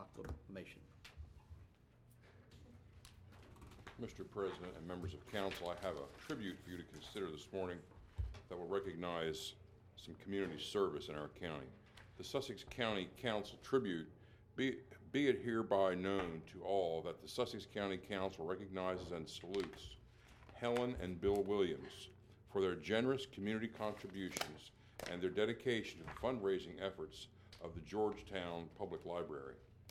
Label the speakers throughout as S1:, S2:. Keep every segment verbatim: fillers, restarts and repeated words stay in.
S1: proclamation.
S2: Mister President and members of council, I have a tribute for you to consider this morning that will recognize some community service in our county. The Sussex County Council tribute, be, be it hereby known to all that the Sussex County Council recognizes and salutes Helen and Bill Williams for their generous community contributions and their dedication to the fundraising efforts of the Georgetown Public Library.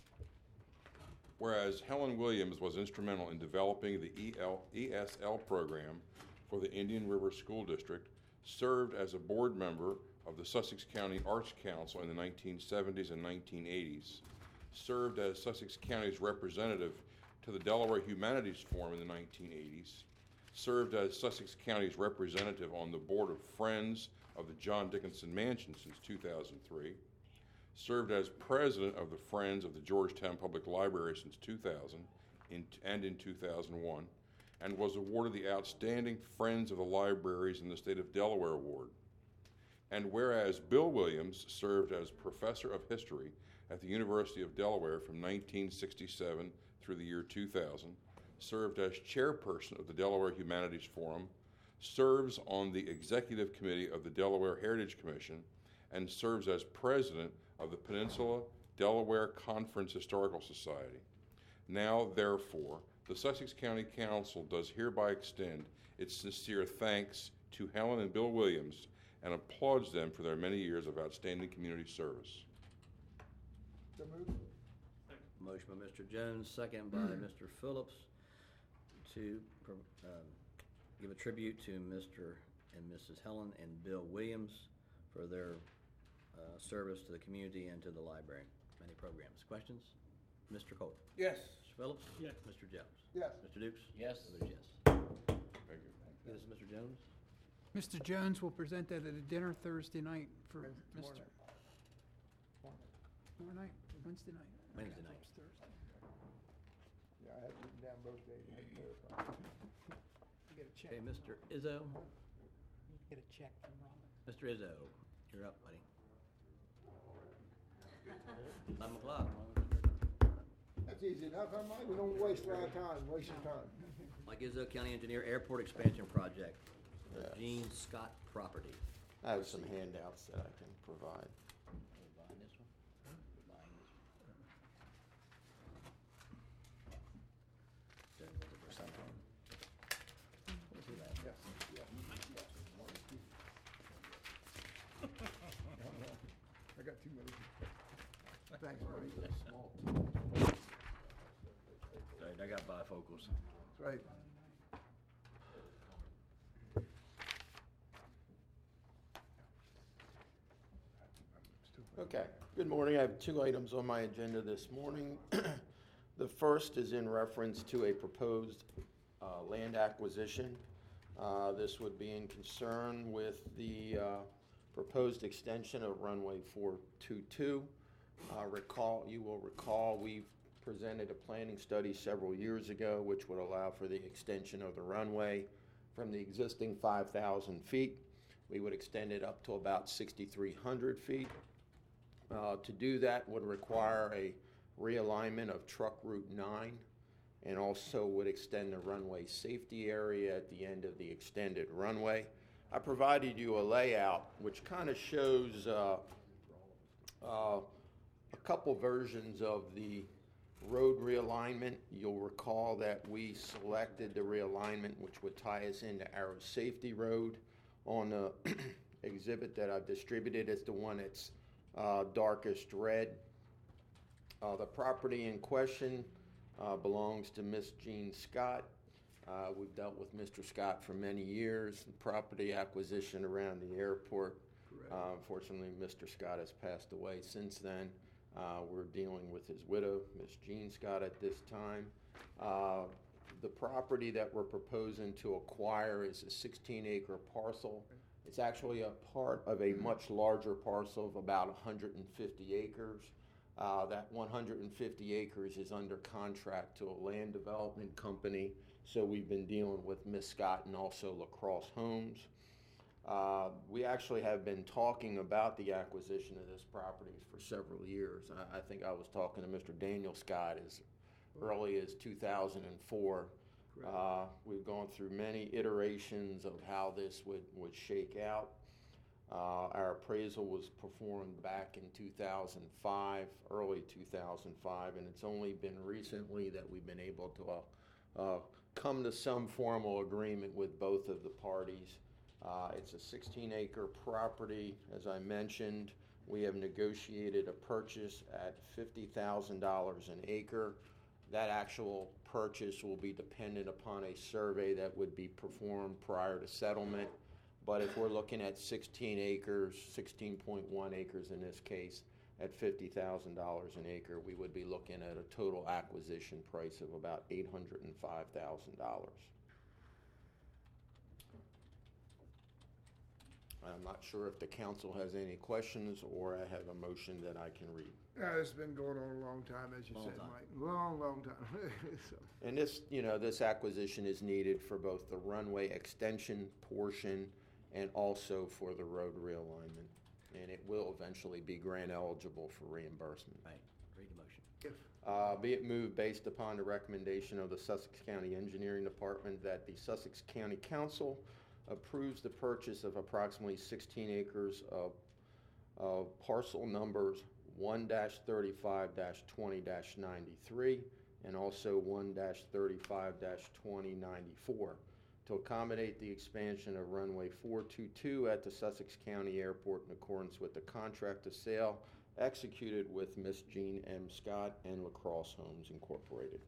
S2: Whereas Helen Williams was instrumental in developing the E L, E S L program for the Indian River School District, served as a board member of the Sussex County Arts Council in the nineteen seventies and nineteen eighties, served as Sussex County's representative to the Delaware Humanities Forum in the nineteen eighties, served as Sussex County's representative on the board of Friends of the John Dickinson Mansion since two thousand three, served as president of the Friends of the Georgetown Public Library since two thousand in, and in two thousand one, and was awarded the Outstanding Friends of the Libraries in the State of Delaware Award. And whereas Bill Williams served as professor of history at the University of Delaware from nineteen sixty-seven through the year two thousand, served as chairperson of the Delaware Humanities Forum, serves on the executive committee of the Delaware Heritage Commission, and serves as president of the Peninsula Delaware Conference Historical Society. Now, therefore, the Sussex County Council does hereby extend its sincere thanks to Helen and Bill Williams and applauds them for their many years of outstanding community service.
S3: So moved.
S1: Motion by Mister Jones, second by Mister Phillips, to um, give a tribute to Mister and Missus Helen and Bill Williams for their uh, service to the community and to the library. Many programs. Questions? Mister Cole?
S3: Yes.
S1: Mister Phillips?
S4: Yes.
S1: Mister Jones?
S3: Yes.
S1: Mister Dukes?
S4: Yes.
S1: Others, yes.
S2: Thank you.
S1: This is Mister Jones.
S5: Mister Jones will present that at a dinner Thursday night for
S3: Tomorrow
S5: Mister
S3: night.
S5: Tomorrow night, Wednesday night.
S1: Wednesday night.
S5: It's Thursday.
S3: Yeah, I had written down both days. I had to verify.
S5: You get a check.
S1: Okay, Mister Izzo.
S5: Get a check from Robin.
S1: Mister Izzo, you're up, buddy. Eleven o'clock.
S3: That's easy enough, huh, Mike? We don't waste a lot of time, waste your time.
S1: Mike Izzo, County Engineer, Airport Expansion Project, the
S6: Yes.
S1: Gene Scott property.
S6: I have some handouts that I can provide.
S1: Buying this one? Buying this one. Then was it for sometime? We'll see that.
S3: Yes, yes, yes. I got too many. Thanks, buddy. Small.
S1: Right, I got bifocals.
S3: That's right.
S6: Okay, good morning. I have two items on my agenda this morning. The first is in reference to a proposed uh, land acquisition. Uh, This would be in concern with the uh, proposed extension of runway four two two. Uh, Recall, you will recall, we've presented a planning study several years ago which would allow for the extension of the runway from the existing five thousand feet. We would extend it up to about sixty-three hundred feet. Uh, To do that would require a realignment of Truck Route nine and also would extend the runway safety area at the end of the extended runway. I provided you a layout which kind of shows uh, uh, a couple versions of the road realignment. You'll recall that we selected the realignment which would tie us into Arrow Safety Road. On the exhibit that I've distributed, it's the one that's uh, darkest red. Uh, the property in question uh, belongs to Miss Jean Scott. Uh, we've dealt with Mister Scott for many years. The property acquisition around the airport. Uh, unfortunately, Mister Scott has passed away since then. Uh, we're dealing with his widow, Miss Jean Scott, at this time. Uh, the property that we're proposing to acquire is a sixteen acre parcel. It's actually a part of a much larger parcel of about one hundred fifty acres. Uh, that one hundred fifty acres is under contract to a land development company, so we've been dealing with Miss Scott and also LaCrosse Homes. Uh, We actually have been talking about the acquisition of this property for several years. I, I think I was talking to Mister Daniel Scott as early as two thousand four. Uh, We've gone through many iterations of how this would, would shake out. Uh, Our appraisal was performed back in two thousand five, early two thousand five, and it's only been recently that we've been able to uh, uh, come to some formal agreement with both of the parties. Uh, It's a sixteen acre property, as I mentioned. We have negotiated a purchase at fifty thousand dollars an acre. That actual purchase will be dependent upon a survey that would be performed prior to settlement. But if we're looking at sixteen acres, sixteen point one acres in this case, at fifty thousand dollars an acre, we would be looking at a total acquisition price of about eight hundred five thousand dollars. I'm not sure if the council has any questions, or I have a motion that I can read.
S3: Uh, it's been going on a long time, as you
S1: Long
S3: said,
S1: time.
S3: Mike. Long, long time. So,
S6: And this, you know, this acquisition is needed for both the runway extension portion and also for the road realignment. And it will eventually be grant eligible for reimbursement.
S1: Right, read the motion.
S3: if,
S6: Uh, Be it moved based upon the recommendation of the Sussex County Engineering Department that the Sussex County Council approves the purchase of approximately sixteen acres of, of parcel numbers one thirty-five twenty ninety-three and also one thirty-five twenty ninety-four to accommodate the expansion of runway four two two at the Sussex County Airport in accordance with the contract of sale executed with Miss Jean M. Scott and Lacrosse Homes Incorporated.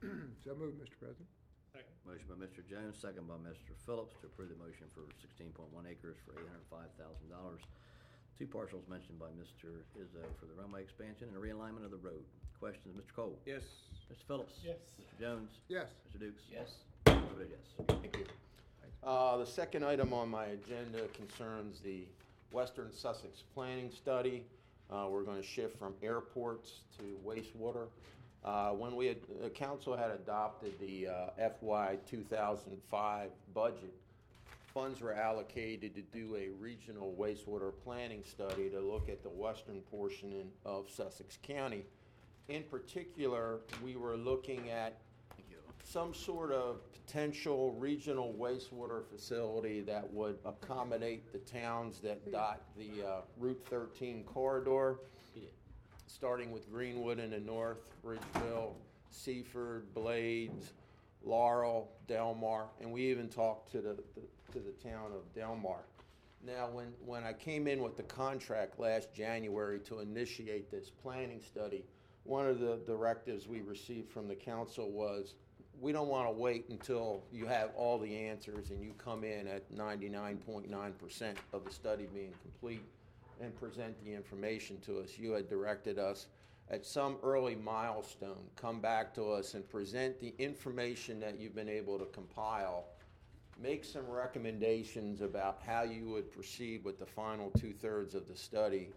S3: so move, Mister President.
S1: Motion by Mister Jones, second by Mister Phillips to approve the motion for sixteen point one acres for eight hundred five thousand dollars. Two parcels mentioned by Mister Izzo for the runway expansion and realignment of the road. Questions, Mister Cole?
S4: Yes.
S1: Mister Phillips?
S4: Yes.
S1: Mister Jones?
S3: Yes.
S1: Mister Dukes?
S4: Yes.
S1: I vote yes.
S6: Thank you. Uh, The second item on my agenda concerns the Western Sussex Planning Study. Uh, We're going to shift from airports to wastewater. Uh, When we had, the council had adopted the uh, F Y two thousand five budget, funds were allocated to do a regional wastewater planning study to look at the western portion in- of Sussex County. In particular, we were looking at
S1: Thank you.
S6: some sort of potential regional wastewater facility that would accommodate the towns that dot the uh, Route thirteen corridor, starting with Greenwood in the north, Ridgeville, Seaford, Blades, Laurel, Delmar, and we even talked to the, the to the town of Delmar. Now, when, when I came in with the contract last January to initiate this planning study, one of the directives we received from the council was, we don't want to wait until you have all the answers and you come in at ninety-nine point nine percent of the study being complete and present the information to us. You had directed us at some early milestone, come back to us and present the information that you've been able to compile, make some recommendations about how you would proceed with the final two-thirds of the study,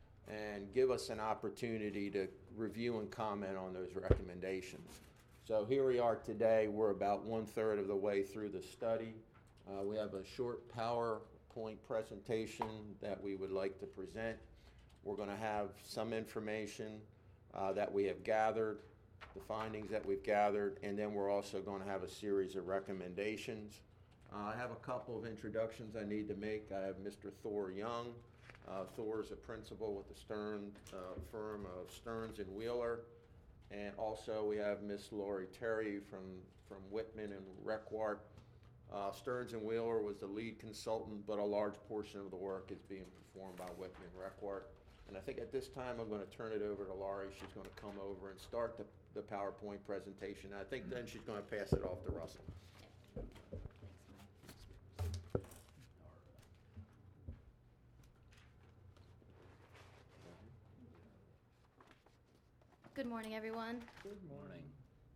S6: and give us an opportunity to review and comment on those recommendations. So here we are today. We're about one-third of the way through the study. Uh, we have a short PowerPoint presentation that we would like to present. We're going to have some information uh, that we have gathered, the findings that we've gathered, and then we're also going to have a series of recommendations. Uh, I have a couple of introductions I need to make. I have Mister Thor Young. Uh, Thor is a principal with the Stern uh, firm of Stearns and Wheeler. And also we have Miss Lori Terry from, from Whitman and Requart. Uh, Stearns and Wheeler was the lead consultant, but a large portion of the work is being performed by Whitman and Requart. And I think at this time I'm going to turn it over to Laurie. She's going to come over and start the, the PowerPoint presentation. I think then she's going to pass it off to Russell.
S7: Good morning, everyone.
S1: Good morning.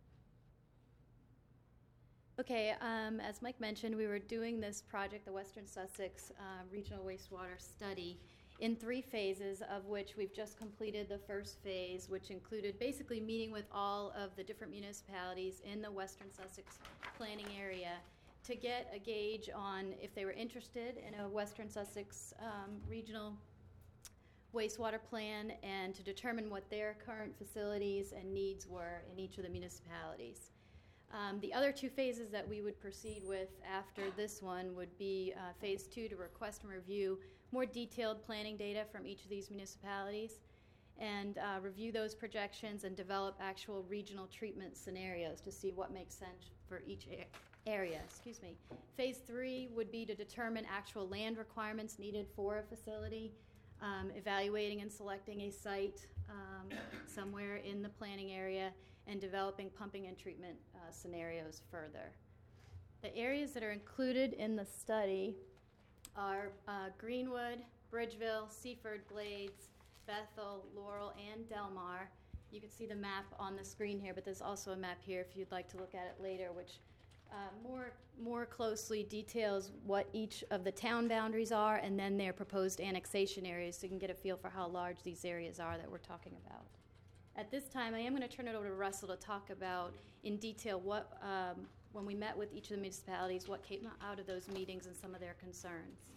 S7: Okay, um, as Mike mentioned, we were doing this project, the Western Sussex uh, Regional Wastewater Study, in three phases, of which we've just completed the first phase, which included basically meeting with all of the different municipalities in the Western Sussex planning area to get a gauge on if they were interested in a Western Sussex um, regional wastewater plan and to determine what their current facilities and needs were in each of the municipalities. Um, the other two phases that we would proceed with after this one would be uh, phase two, to request and review more detailed planning data from each of these municipalities and uh, review those projections and develop actual regional treatment scenarios to see what makes sense for each a- area. Excuse me. Phase three would be to determine actual land requirements needed for a facility, um, evaluating and selecting a site um, somewhere in the planning area, and developing pumping and treatment uh, scenarios further. The areas that are included in the study are uh, Greenwood, Bridgeville, Seaford, Glades, Bethel, Laurel, and Delmar. You can see the map on the screen here, but there's also a map here if you'd like to look at it later, which uh, more, more closely details what each of the town boundaries are and then their proposed annexation areas, so you can get a feel for how large these areas are that we're talking about. At this time, I am going to turn it over to Russell to talk about in detail what, um, when we met with each of the municipalities, what came out of those meetings and some of their concerns.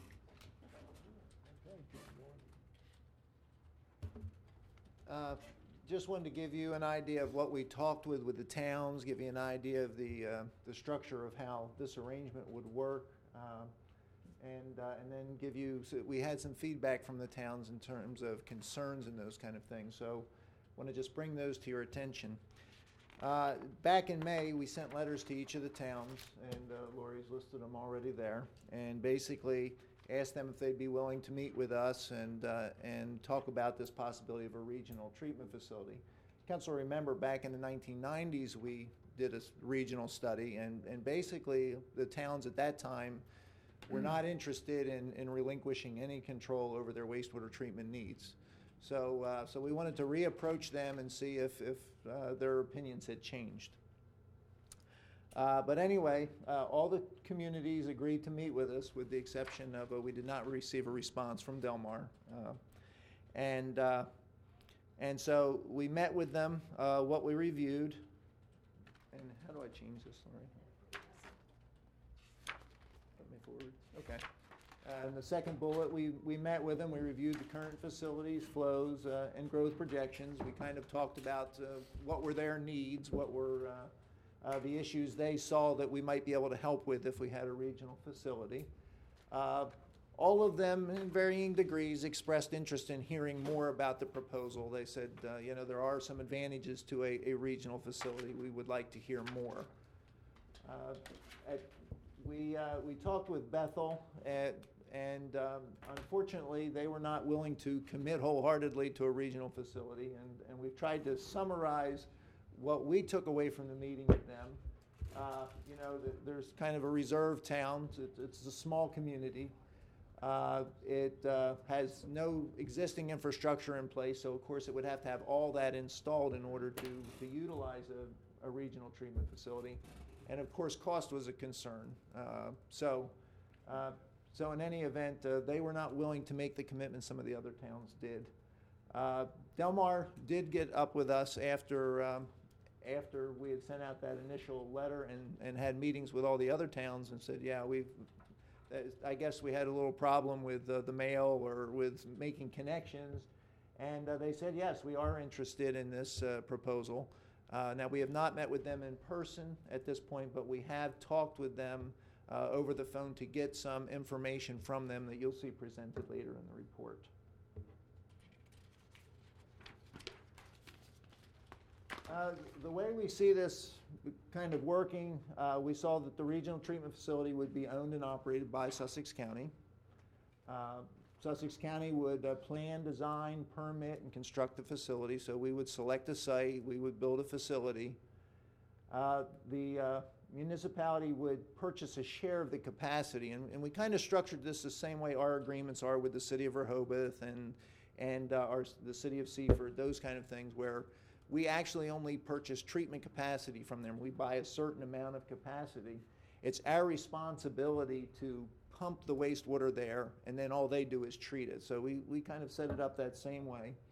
S4: Uh, Just wanted to give you an idea of what we talked with with the towns, give you an idea of the uh, the structure of how this arrangement would work, uh, and uh, and then give you. So we had some feedback from the towns in terms of concerns and those kind of things. So, want to just bring those to your attention. Uh, back in May, we sent letters to each of the towns, and uh, Lori's listed them already there, and basically asked them if they'd be willing to meet with us and uh, and talk about this possibility of a regional treatment facility. Council, remember back in the nineteen nineties we did a regional study, and, and basically the towns at that time were not interested in, in relinquishing any control over their wastewater treatment needs. So uh, so we wanted to reapproach them and see if, if uh, their opinions had changed. Uh, but anyway, uh, all the communities agreed to meet with us, with the exception of uh, we did not receive a response from Delmar. Uh, and uh, and so we met with them, uh, what we reviewed. And how do I change this, Lori? Put me forward. Okay. Uh, and the second bullet, we, we met with them. We reviewed the current facilities, flows, uh, and growth projections. We kind of talked about uh, what were their needs, what were uh, Uh, the issues they saw that we might be able to help with if we had a regional facility. Uh, all of them, in varying degrees, expressed interest in hearing more about the proposal. They said, uh, you know, there are some advantages to a, a regional facility. We would like to hear more. Uh, at, we, uh, we talked with Bethel, at, and um, unfortunately, they were not willing to commit wholeheartedly to a regional facility, and, and we've tried to summarize what we took away from the meeting with them. Uh, you know, the, there's kind of a reserve town. It's, it's a small community. Uh, it uh, has no existing infrastructure in place, so of course it would have to have all that installed in order to, to utilize a, a regional treatment facility. And of course, cost was a concern. Uh, so, uh, so in any event, uh, they were not willing to make the commitment some of the other towns did. Uh, Delmar did get up with us after um, after we had sent out that initial letter and, and had meetings with all the other towns and said, yeah, we've, I guess we had a little problem with uh, the mail or with making connections. And uh, they said, yes, we are interested in this uh, proposal. Uh, now, we have not met with them in person at this point, but we have talked with them uh, over the phone to get some information from them that you'll see presented later in the report. Uh, the way we see this kind of working, uh, we saw that the regional treatment facility would be owned and operated by Sussex County. Uh, Sussex County would uh, plan, design, permit, and construct the facility. So we would select a site, we would build a facility. Uh, the uh, municipality would purchase a share of the capacity, and, and we kind of structured this the same way our agreements are with the city of Rehoboth and, and uh, our, the city of Seaford, those kind of things, where we actually only purchase treatment capacity from them. We buy a certain amount of capacity. It's our responsibility to pump the wastewater there, and then all they do is treat it. So we, we kind of set it up that same way.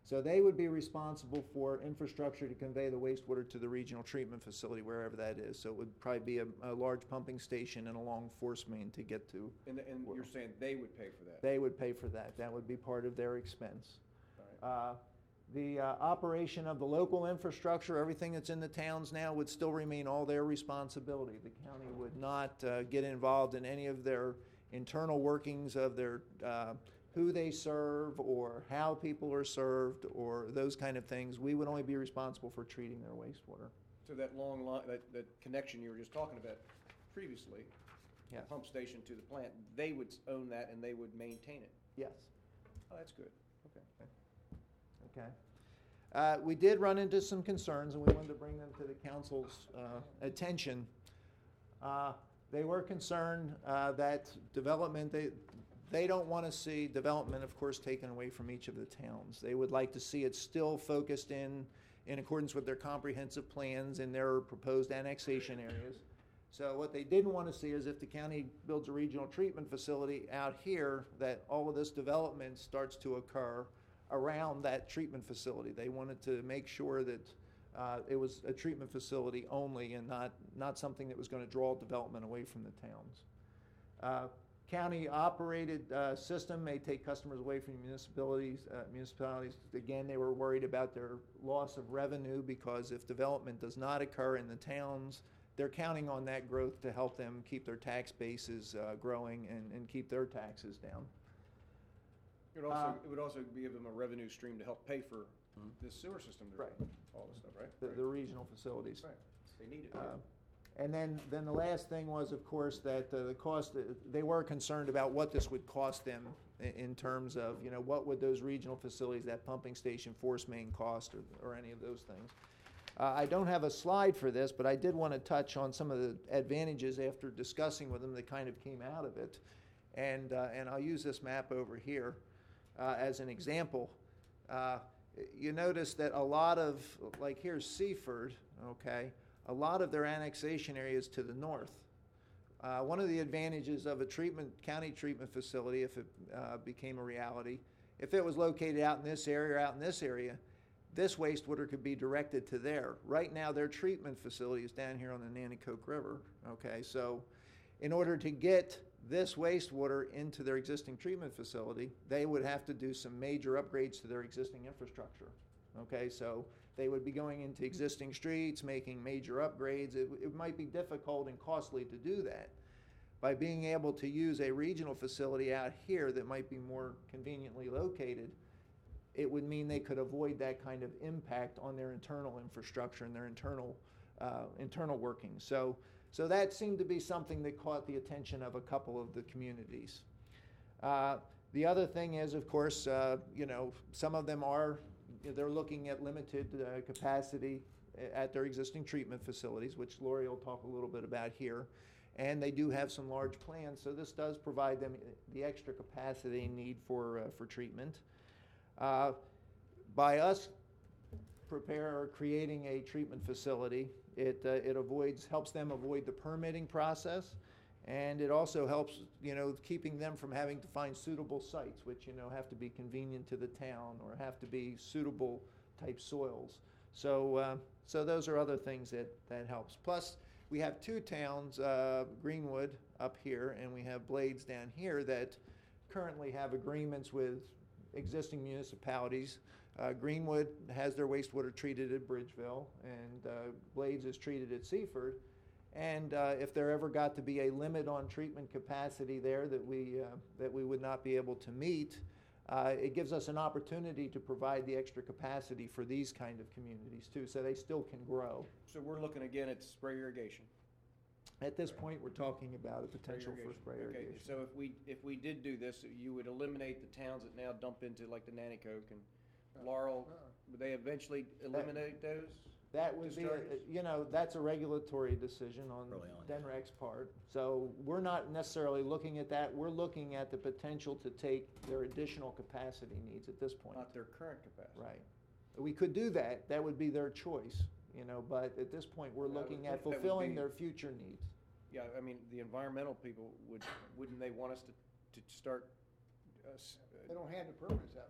S4: So they would be responsible for infrastructure to convey the wastewater to the regional treatment facility, wherever that is. So it would probably be a, a large pumping station and a long force main to get to.
S8: And, and you're saying they would pay for that?
S4: They would pay for that. That would be part of their expense.
S8: All right.
S4: Uh, The uh, operation of the local infrastructure, everything that's in the towns now, would still remain all their responsibility. The county would not uh, get involved in any of their internal workings of their, uh, who they serve or how people are served or those kind of things. We would only be responsible for treating their wastewater.
S8: So that long line, that, that connection you were just talking about previously, the
S4: Yes.
S8: pump station to the plant, they would own that and they would maintain it?
S4: Yes.
S8: Oh, that's good, okay.
S4: Okay. Uh, We did run into some concerns, and we wanted to bring them to the council's uh, attention. Uh, They were concerned uh, that development, they, they don't want to see development, of course, taken away from each of the towns. They would like to see it still focused in, in accordance with their comprehensive plans in their proposed annexation areas. So what they didn't want to see is if the county builds a regional treatment facility out here, that all of this development starts to occur around that treatment facility. They wanted to make sure that uh, it was a treatment facility only and not, not something that was going to draw development away from the towns. Uh, County-operated uh, system may take customers away from municipalities. Uh, municipalities, again, they were worried about their loss of revenue because if development does not occur in the towns, they're counting on that growth to help them keep their tax bases uh, growing and, and keep their taxes down.
S8: It would also,
S4: Uh,
S8: it would also give them a revenue stream to help pay for the sewer system, to
S4: Right.
S8: all this stuff, right?
S4: The,
S8: Right.
S4: the regional facilities.
S8: Right, they need it.
S4: Uh, And then, then the last thing was, of course, that uh, the cost, uh, they were concerned about what this would cost them in, in terms of, you know, what would those regional facilities, that pumping station, force main cost, or, or any of those things. Uh, I don't have a slide for this, but I did want to touch on some of the advantages after discussing with them that kind of came out of it. And, uh, and I'll use this map over here uh, as an example. Uh, you notice that a lot of, like here's Seaford, okay? A lot of their annexation areas to the north. Uh, one of the advantages of a treatment, county treatment facility, if it uh, became a reality, if it was located out in this area or out in this area, this wastewater could be directed to there. Right now, their treatment facility is down here on the Nanticoke River, okay? So in order to get this wastewater into their existing treatment facility, they would have to do some major upgrades to their existing infrastructure, okay? So they would be going into existing streets, making major upgrades. It, it might be difficult and costly to do that. By being able to use a regional facility out here that might be more conveniently located, it would mean they could avoid that kind of impact on their internal infrastructure and their internal uh, internal workings. So, so that seemed to be something that caught the attention of a couple of the communities. Uh, the other thing is, of course, uh, you know, some of them are, they're looking at limited uh, capacity at their existing treatment facilities, which Lori will talk a little bit about here. And they do have some large plans, so this does provide them the extra capacity need for, uh, for treatment. Uh, by us prepare or creating a treatment facility, it, uh, it avoids, helps them avoid the permitting process. And it also helps, you know, keeping them from having to find suitable sites, which, you know, have to be convenient to the town or have to be suitable type soils. So, uh, so those are other things that, that helps. Plus, we have two towns, uh, Greenwood up here, and we have Blades down here that currently have agreements with existing municipalities. Uh, Greenwood has their wastewater treated at Bridgeville, and uh, Blades is treated at Seaford. And uh, if there ever got to be a limit on treatment capacity there that we, uh, that we would not be able to meet, uh, it gives us an opportunity to provide the extra capacity for these kind of communities too, so they still can grow.
S8: So we're looking again at spray irrigation.
S4: At this point, we're talking about a potential for
S8: irrigation.
S4: spray
S8: Okay,
S4: irrigation.
S8: so if we, if we did do this, you would eliminate the towns that now dump into like the Nanticoke and Laurel, would they eventually eliminate those?
S4: That would be, a-
S8: discharges?
S4: you know, that's a regulatory decision on
S1: Early on, yeah.
S4: DENREC's part. So we're not necessarily looking at that. We're looking at the potential to take their additional capacity needs at this point.
S8: Not their current capacity.
S4: Right. We could do that. That would be their choice, you know, but at this point, we're
S8: That would
S4: looking
S8: think
S4: at
S8: that would
S4: fulfilling
S8: be-
S4: their future needs.
S8: Yeah, I mean, the environmental people would, wouldn't they want us to, to start, uh, s-
S3: They
S8: uh,
S3: don't hand the permits out.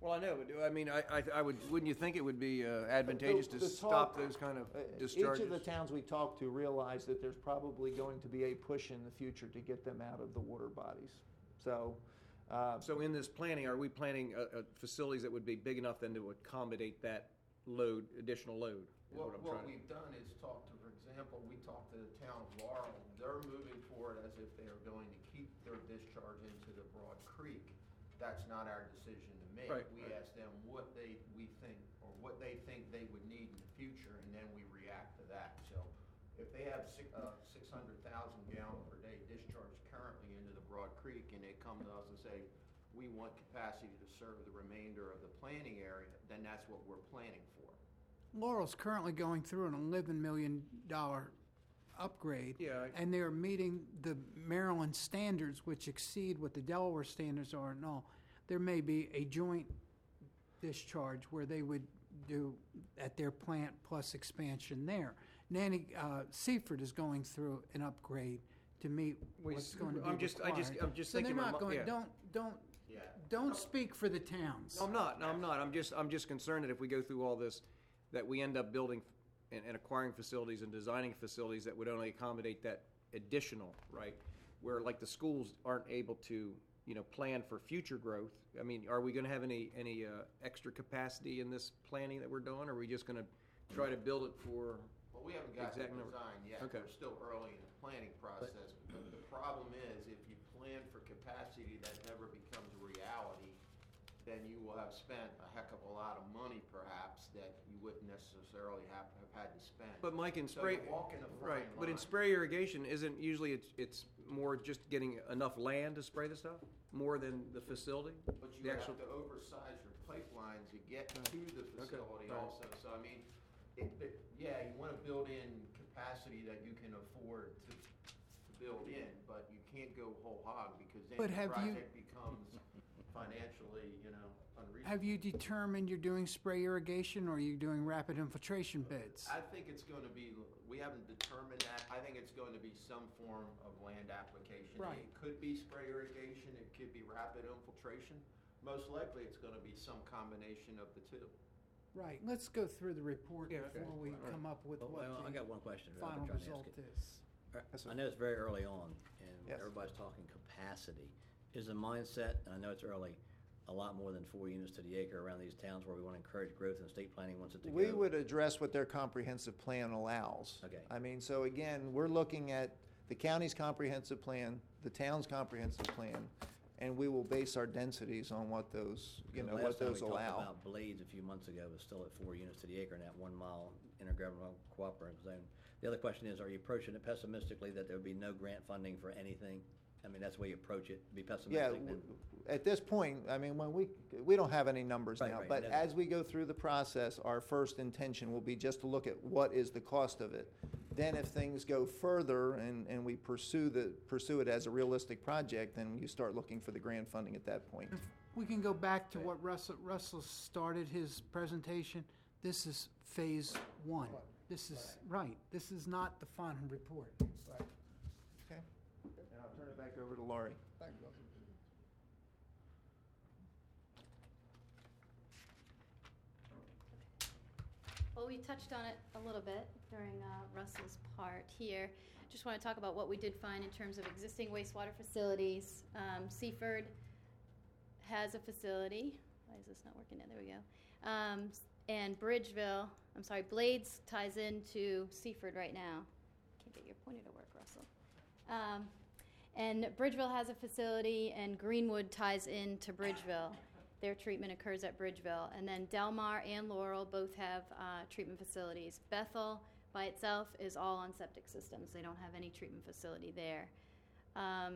S8: Well, I know, but I mean, I, I, I would, wouldn't you think it would be uh, advantageous to
S4: The
S8: stop
S4: talk-
S8: those kind of
S4: Uh,
S8: discharges?
S4: Each of the towns we talked to realized that there's probably going to be a push in the future to get them out of the water bodies. So, uh,
S8: So in this planning, are we planning uh, uh, facilities that would be big enough then to accommodate that load, additional load? is
S6: What,
S8: I'm
S6: what
S8: trying to-
S6: we've done is talk to, for example, we talked to the town of Laurel. They're moving forward as if they are going to keep their discharge into the Broad Creek. That's not our decision to make.
S8: Right,
S6: We
S8: right.
S6: ask them what they, we think, or what they think they would need in the future, and then we react to that. So if they have six, uh, six hundred thousand gallon per day discharge currently into the Broad Creek, and they come to us and say, we want capacity to serve the remainder of the planning area, then that's what we're planning for.
S5: Laurel's currently going through an eleven million dollar upgrade.
S8: Yeah, I-
S5: And they're meeting the Maryland standards, which exceed what the Delaware standards are and all. There may be a joint discharge where they would do at their plant plus expansion there. Nanny, uh, Seaford is going through an upgrade to meet
S8: We
S5: what's
S8: s-
S5: going to be
S8: I'm just- I just-
S5: required.
S8: I'm just
S5: So they're
S8: thinking
S5: not
S8: remo-
S5: going,
S8: yeah.
S5: don't, don't,
S6: Yeah.
S5: don't speak for the towns.
S8: No, I'm not, no, I'm not. I'm just, I'm just concerned that if we go through all this, that we end up building and, and acquiring facilities and designing facilities that would only accommodate that additional, right? Where like the schools aren't able to, you know, plan for future growth. I mean, are we gonna have any, any, uh, extra capacity in this planning that we're doing? Or are we just gonna try to build it for,
S6: Well, we haven't got the
S8: Exact number.
S6: design yet.
S8: Okay.
S6: We're still early in the planning process. But the problem is, if you plan for capacity that never becomes a reality, then you will have spent a heck of a lot of money perhaps that you wouldn't necessarily have, have had to spend.
S8: but Mike, in
S6: So
S8: spray,
S6: you're walking a fine
S8: right, but in
S6: line.
S8: spray irrigation, isn't usually it's, it's more just getting enough land to spray the stuff? More than the facility?
S6: But you
S8: The
S6: have
S8: actual-
S6: to oversize your pipelines to get to the facility
S8: all right.
S6: also. So I mean, it, it, yeah, you wanna build in capacity that you can afford to, to build in, but you can't go whole hog because then
S5: But
S6: the
S5: have you-
S6: project becomes financially, you know, unreasonable.
S5: Have you determined you're doing spray irrigation or are you doing rapid infiltration beds?
S6: I think it's gonna be, we haven't determined that. I think it's going to be some form of land application.
S5: Right.
S6: It could be spray irrigation, it could be rapid infiltration. Most likely, it's gonna be some combination of the two.
S5: Right, let's go through the report
S8: Yeah, okay.
S5: before we
S8: All right.
S5: come up with
S1: Well,
S5: what
S1: well, I
S5: the
S1: got one question. I've been
S5: final
S1: trying to
S5: result
S1: ask it.
S5: is.
S4: Yes, sir.
S1: I know it's very early on, and
S4: Yes.
S1: everybody's talking capacity. Is the mindset, and I know it's early, a lot more than four units to the acre around these towns where we want to encourage growth and state planning wants it to go?
S4: We would address what their comprehensive plan allows.
S1: Okay.
S4: I mean, so again, we're looking at the county's comprehensive plan, the town's comprehensive plan, and we will base our densities on what those, you
S1: The
S4: know,
S1: last
S4: what
S1: time
S4: those
S1: we talked
S4: allow.
S1: about Blades a few months ago was still at four units to the acre in that one mile intergovernmental cooperative zone. The other question is, are you approaching it pessimistically that there would be no grant funding for anything? I mean, that's the way you approach it, be
S4: Yeah,
S1: pessimistic. then-
S4: w- at this point, I mean, when we, we don't have any numbers
S1: Right,
S4: now,
S1: right,
S4: but
S1: that's-
S4: as we go through the process, our first intention will be just to look at what is the cost of it. Then if things go further and, and we pursue the, pursue it as a realistic project, then you start looking for the grant funding at that point.
S5: We can go back to what Russell, Russell started his presentation. This is phase one. This is, right, this is not the final report.
S4: Okay. And I'll turn it back over to Laurie.
S3: Thank you, Russell.
S7: Well, we touched on it a little bit during uh, Russell's part here. Just want to talk about what we did find in terms of existing wastewater facilities. Um, Seaford has a facility. Why is this not working? There we go. Um, s- and Bridgeville, I'm sorry, Blades ties into Seaford right now. Can't get your pointer to work, Russell. Um, and Bridgeville has a facility, and Greenwood ties into Bridgeville. Their treatment occurs at Bridgeville. And then Delmar and Laurel both have uh, treatment facilities. Bethel by itself is all on septic systems. They don't have any treatment facility there. Um,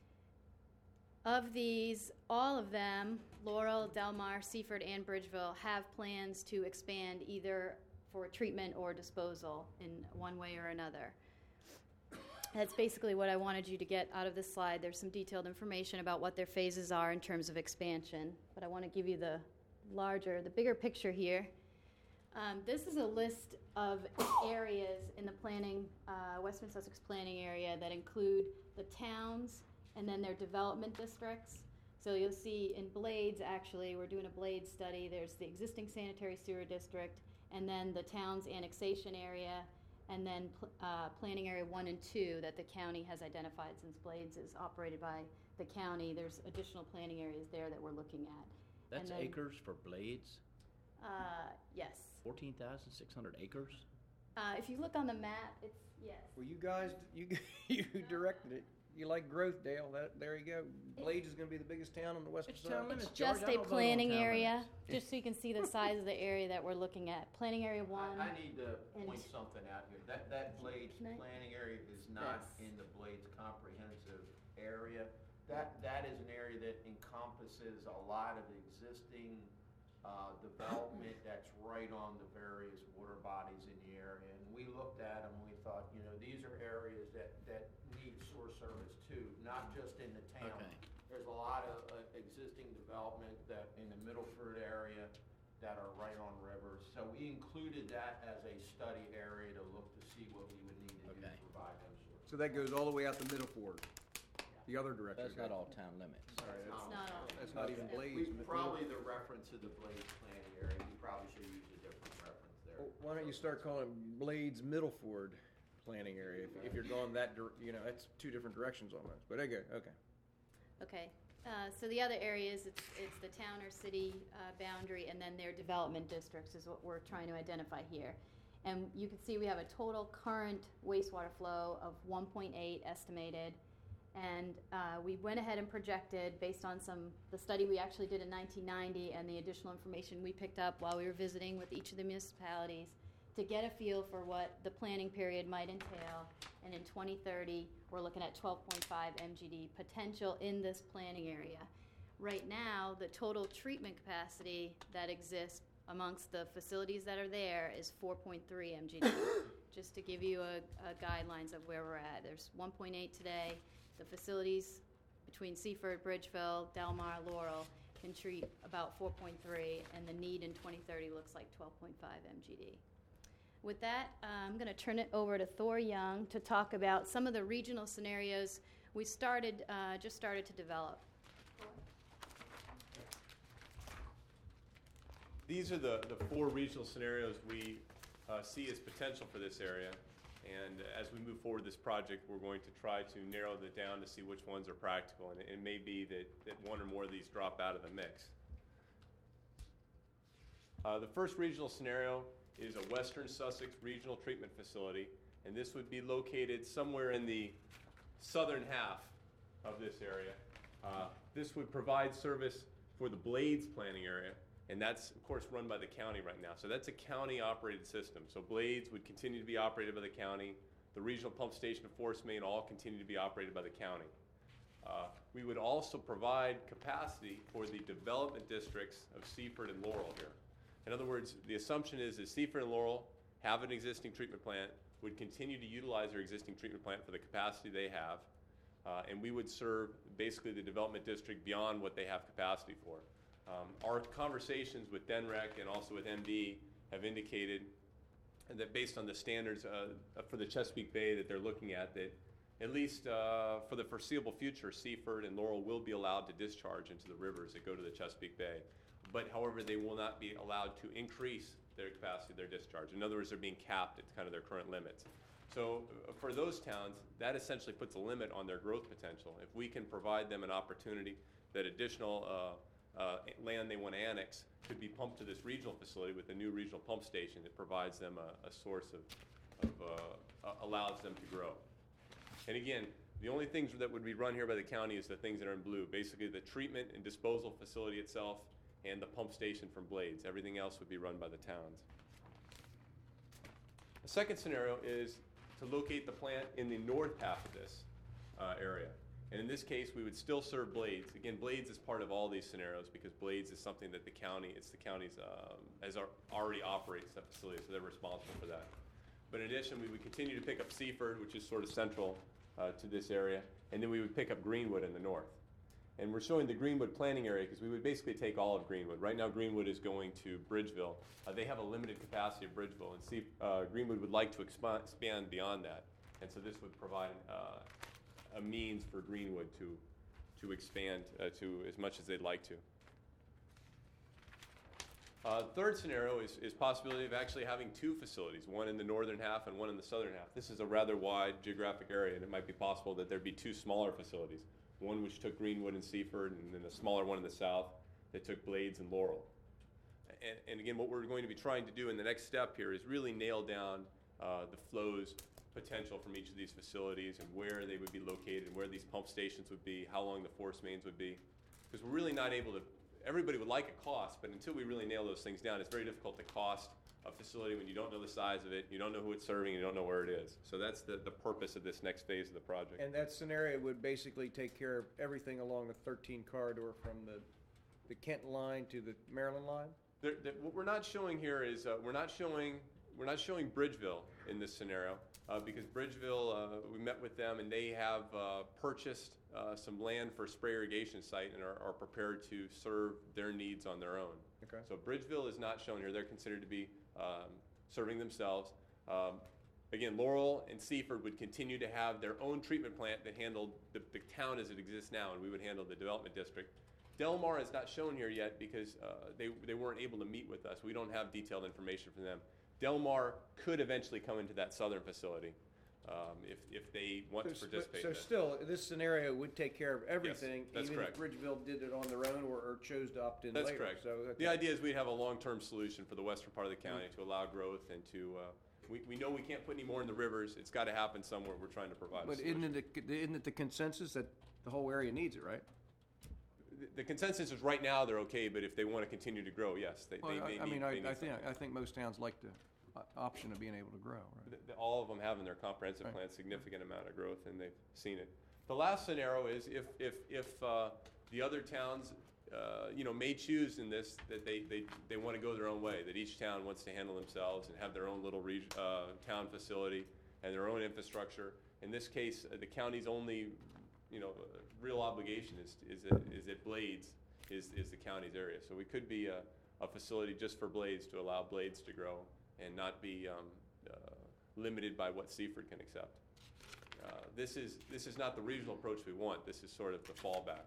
S7: of these, all of them, Laurel, Delmar, Seaford, and Bridgeville, have plans to expand either for treatment or disposal in one way or another. That's basically what I wanted you to get out of this slide. There's some detailed information about what their phases are in terms of expansion, but I want to give you the larger, the bigger picture here. Um, this is a list of areas in the planning, uh, Western Sussex planning area that include the towns and then their development districts. So you'll see in Blades, actually, we're doing a Blades study. There's the existing sanitary sewer district, and then the town's annexation area, and then pl- uh, planning area one and two that the county has identified. Since Blades is operated by the county, there's additional planning areas there that we're looking at.
S9: That's
S7: And then-
S9: acres for Blades?
S7: Uh, yes.
S9: fourteen thousand six hundred acres?
S7: Uh, if you look on the map, it's, yes.
S8: Well, you guys, you you directed it. You like growth, Dale. That, there you go. Blades is going to be the biggest town on the western
S9: It's
S8: side.
S9: town
S7: It's
S9: limits, George.
S7: just
S9: I
S7: a
S9: don't vote on
S7: planning
S9: town
S7: area,
S9: limits.
S7: just so you can see the size of the area that we're looking at. Planning area one.
S6: I, I need to
S7: and-
S6: point something out here. That, that Blades
S7: Can I-
S6: planning area is not
S7: Yes.
S6: in the Blades comprehensive area. That, that is an area that encompasses a lot of existing, uh, development that's right on the various water bodies in the area. And we looked at them, and we thought, you know, these are areas that, that need sewer service too, not just in the town.
S9: Okay.
S6: There's a lot of, uh, existing development that, in the Middleford area, that are right on rivers. So we included that as a study area to look to see what we would need to do
S9: Okay.
S6: to provide those sorts.
S8: So that goes all the way out to Middleford, the other direction.
S9: That's not all town limits.
S7: It's not all.
S8: That's not even Blades.
S6: We,
S8: Middle-
S6: probably the reference to the Blades planning area, we probably should use a different reference there.
S8: Well, why don't you start calling it Blades Middleford planning area? If, if you're going that, dir- you know, that's two different directions almost. But there you go. Okay.
S7: Okay, uh, so the other areas, it's, it's the town or city uh, boundary, and then their development districts is what we're trying to identify here. And you can see we have a total current wastewater flow of one point eight estimated. And uh, we went ahead and projected, based on some, the study we actually did in nineteen ninety and the additional information we picked up while we were visiting with each of the municipalities, to get a feel for what the planning period might entail. And in twenty thirty, we're looking at twelve point five M G D potential in this planning area. Right now, the total treatment capacity that exists amongst the facilities that are there is four point three M G D. Just to give you a, a guidelines of where we're at. There's one point eight today. The facilities between Seaford, Bridgeville, Del Mar, Laurel can treat about four point three, and the need in twenty thirty looks like twelve point five M G D. With that, uh, I'm going to turn it over to Thor Young to talk about some of the regional scenarios we started, uh, just started to develop.
S10: These are the, the four regional scenarios we uh, see as potential for this area. And as we move forward this project, we're going to try to narrow that down to see which ones are practical. And it may be that, that one or more of these drop out of the mix. Uh, the first regional scenario is a Western Sussex Regional Treatment Facility. And this would be located somewhere in the southern half of this area. Uh, this would provide service for the Blades planning area. And that's, of course, run by the county right now. So that's a county-operated system. So Blades would continue to be operated by the county. The regional pump station and force main all continue to be operated by the county. Uh, we would also provide capacity for the development districts of Seaford and Laurel here. In other words, the assumption is that Seaford and Laurel have an existing treatment plant, would continue to utilize their existing treatment plant for the capacity they have, uh, and we would serve basically the development district beyond what they have capacity for. Um, our conversations with D N R E C and also with M D have indicated that based on the standards uh, for the Chesapeake Bay that they're looking at, that at least uh, for the foreseeable future, Seaford and Laurel will be allowed to discharge into the rivers that go to the Chesapeake Bay. But however, they will not be allowed to increase their capacity, their discharge. In other words, they're being capped at kind of their current limits. So uh, for those towns, that essentially puts a limit on their growth potential. If we can provide them an opportunity that additional uh, Uh, land they want to annex could be pumped to this regional facility with a new regional pump station that provides them a, a source of, of uh, uh, allows them to grow. And again, the only things that would be run here by the county is the things that are in blue, basically the treatment and disposal facility itself and the pump station from Blades. Everything else would be run by the towns. The second scenario is to locate the plant in the north half of this uh, area. And in this case, we would still serve Blades. Again, Blades is part of all these scenarios because Blades is something that the county, it's the county's, um, as our, already operates that facility, so they're responsible for that. But in addition, we would continue to pick up Seaford, which is sort of central uh, to this area, and then we would pick up Greenwood in the north. And we're showing the Greenwood planning area because we would basically take all of Greenwood. Right now, Greenwood is going to Bridgeville. Uh, they have a limited capacity of Bridgeville, and see, uh, Greenwood would like to expand, expand beyond that. And so this would provide uh, a means for Greenwood to to expand uh, to as much as they'd like to. Uh, third scenario is, is possibility of actually having two facilities, one in the northern half and one in the southern half. This is a rather wide geographic area, and it might be possible that there'd be two smaller facilities, one which took Greenwood and Seaford, and then a smaller one in the south that took Blades and Laurel. And, and again, what we're going to be trying to do in the next step here is really nail down uh, the flows potential from each of these facilities and where they would be located, and where these pump stations would be, how long the force mains would be. Because we're really not able to, everybody would like a cost, but until we really nail those things down, it's very difficult to cost a facility when you don't know the size of it, you don't know who it's serving, you don't know where it is. So that's the, the purpose of this next phase of the project.
S8: And that scenario would basically take care of everything along the thirteen corridor from the, the Kent line to the Maryland line?
S10: There, there, what we're not showing here is uh, we're not showing we're not showing Bridgeville in this scenario uh, because Bridgeville uh, we met with them and they have uh, purchased uh, some land for a spray irrigation site and are, are prepared to serve their needs on their own.
S8: Okay.
S10: So Bridgeville is not shown here. They're considered to be um, serving themselves. Um, again, Laurel and Seaford would continue to have their own treatment plant that handled the, the town as it exists now, and we would handle the development district. Delmar is not shown here yet because uh, they, they weren't able to meet with us. We don't have detailed information from them. Delmar could eventually come into that southern facility um, if, if they want to
S8: So-
S10: participate
S8: So
S10: in it.
S8: still, this scenario would take care of everything,
S10: that's
S8: even
S10: correct.
S8: if Bridgeville did it on their own or, or chose to opt in later.
S10: That's correct.
S8: So, okay.
S10: The idea is we'd have a long-term solution for the western part of the county to allow growth and to, uh, we, we know we can't put any more in the rivers. It's got to happen somewhere. We're trying to provide a
S8: But
S10: solution.
S8: isn't it, the- isn't it the consensus that the whole area needs it, right?
S10: The- The consensus is right now they're okay, but if they want to continue to grow, yes, they,
S8: Well,
S10: they,
S8: I-
S10: they
S8: I
S10: need,
S8: mean,
S10: they
S8: I,
S10: need
S8: I think,
S10: something.
S8: I think most towns like the uh, option of being able to grow, right?
S10: The- the- All of them have in their comprehensive
S8: Right.
S10: plan significant amount of growth, and they've seen it. The last scenario is if, if, if uh, the other towns, uh, you know, may choose in this, that they, they, they want to go their own way, that each town wants to handle themselves and have their own little reg- uh, town facility and their own infrastructure. In this case, uh, the county's only, you know, uh, real obligation is, is at, is at Blades, is, is the county's area. So we could be a, a facility just for Blades to allow Blades to grow and not be um, uh, limited by what Seaford can accept. Uh, This is, this is not the regional approach we want. This is sort of the fallback.